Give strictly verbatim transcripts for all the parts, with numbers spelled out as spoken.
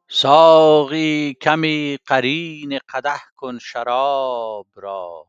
ساقی کمی قرین قدح کن شراب را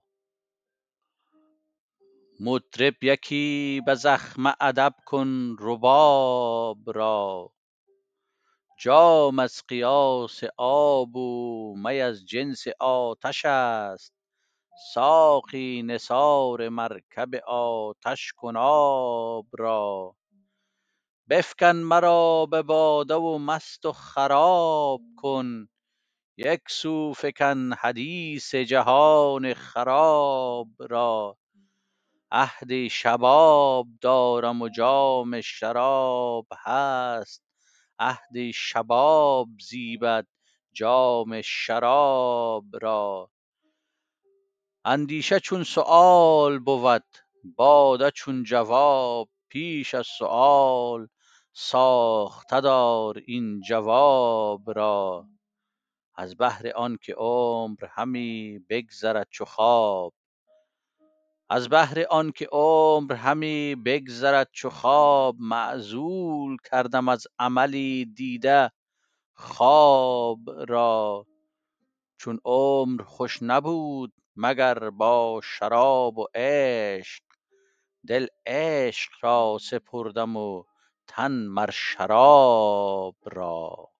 مطرب یکی به زخمه ادب کن رباب را جام از قیاس آب و می از جنس آتش است ساقی نثار مرکب آتش کن آب را بفکن مرا به باده و مست و خراب کن یک سو فکن حدیث جهان خراب را عهد شباب دارم و جام شراب هست عهد شباب زیبد جام شراب را اندیشه چون سؤال بود باده چون جواب پیش از سؤال ساخته دار این جواب را از بهر آنکه عمر همی بگذرد چو خواب از بهر آنکه عمر همی بگذرد چو خواب معزول کردم از عملی دیده خواب را چون عمر خوش نبود مگر با شراب و عشق دل عشق را سپردم و تن مر شراب را